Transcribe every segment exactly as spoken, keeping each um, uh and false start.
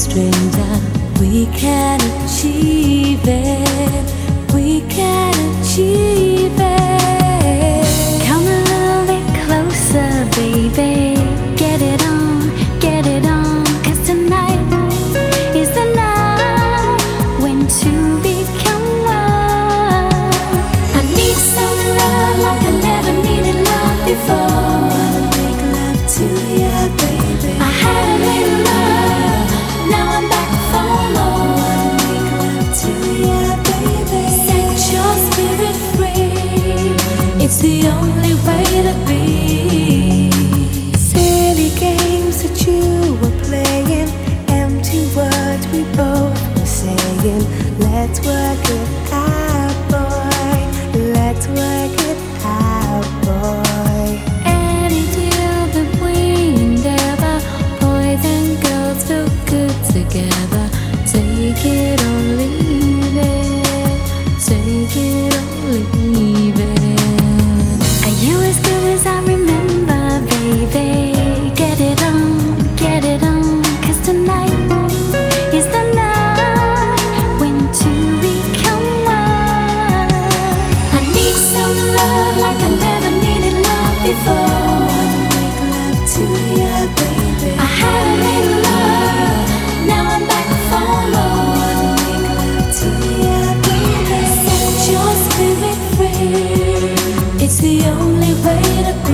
stranger. We can achieve it. We can achieve it. Come a little bit closer, baby. Get it on, get it on. 'Cause tonight is the night when two become one. I need some love like I never needed love before. Make love to you, baby. I had a little love, now I'm back for more. Make love to you, baby. Set your spirit free. It's the only way to be. Silly games that you were playing, empty words we both were saying. Let's work it out, boy. Let's work it out, boy. Any deal that we endeavor, boys and girls feel good together. Take it or leave it. Take it or leave it. Are you as good as I remember, baby? Get it on, get it on. 'Cause tonight is the night when two become one. I need some love like I never needed love before. Make love to you, baby. I had a little love, now I'm back for more. Make love to you, baby. Set your spirit free. It's the only way to be.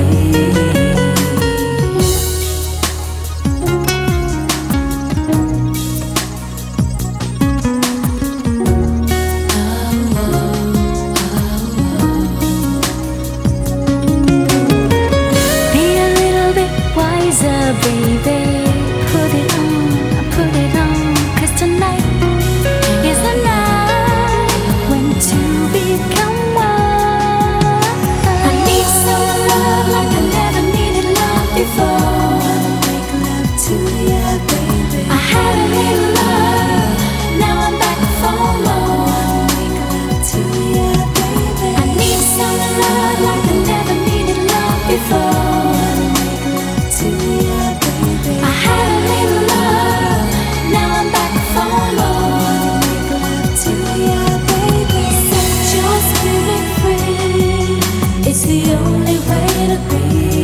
Be a little bit wiser, baby. Put it on, put it on. 'Cause tonight is the night when two become one. I need some love like I never needed love before. Make love to you, baby. I had a little love, now I'm back for more. Make love to you, baby. I need some love like I never needed love before. Make love to you, baby. I had a little love, now I'm back for more. Make love to you, baby. Set your spirit free. It's the only way to be.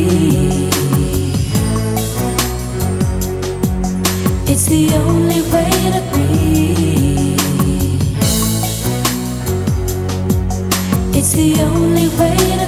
It's the only way to be. It's the only way to